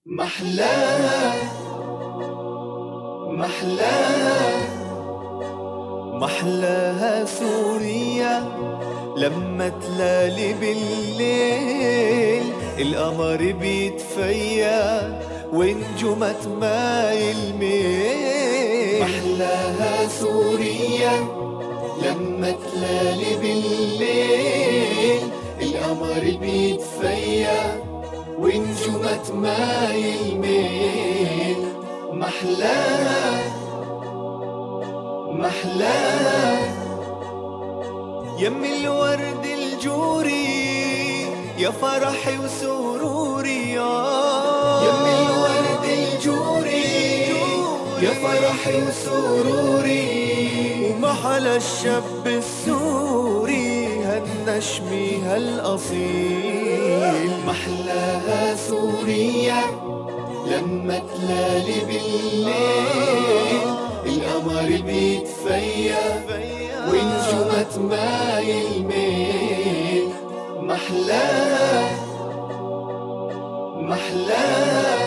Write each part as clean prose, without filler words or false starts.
محلاها محلاها محلاها سوريا لما تلالي بالليل القمر بيتفيا ونجمت ماي الميل. محلاها سوريا لما تلالي بالليل القمر بيتفيا ونجمت ماي الميل. محلاها محلاها يم الورد الجوري يا فرحي وسروري يم الورد الجوري يا فرحي وسروري ومحلى الشاب السوري هالنشمي هالأصيل. محلاها سوريا لما تلالي بالليل القمر بيتفيا ونجمت ماي الميل. محلاها محلاها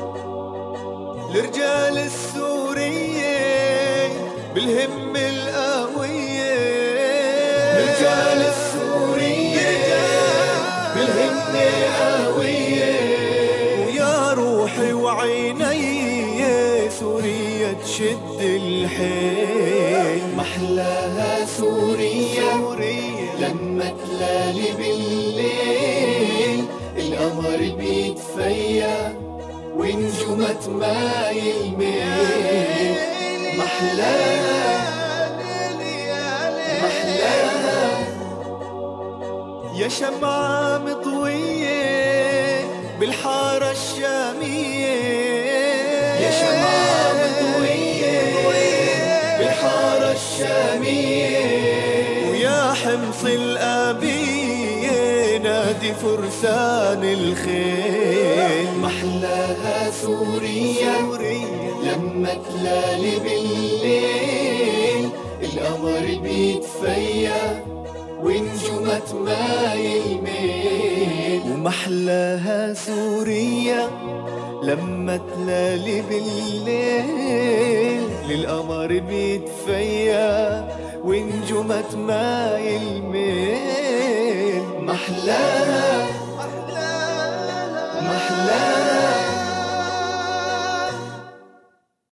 الرجال السورية بالهمة القوية الرجال السورية بالهمة القوية ويا روحي وعيني سوريا تشد الحيل. محلاها سوريا لما تلالي بالليل القمر بيتفيا ونجمت ماي الميل. محلاها محلاها يا شمعة مضوية بالحارة الشامية يا شمعة مضوية بالحارة الشامية ويا حمص الآبية نادي فرسان الخيل. محلاها سوريا لما تلالي بالليل القمر بيتفيا ونجمت ماي الميل. ومحلاها سوريا لما تلالي بالليل القمر بيتفيا ونجمت ماي الميل. محلاها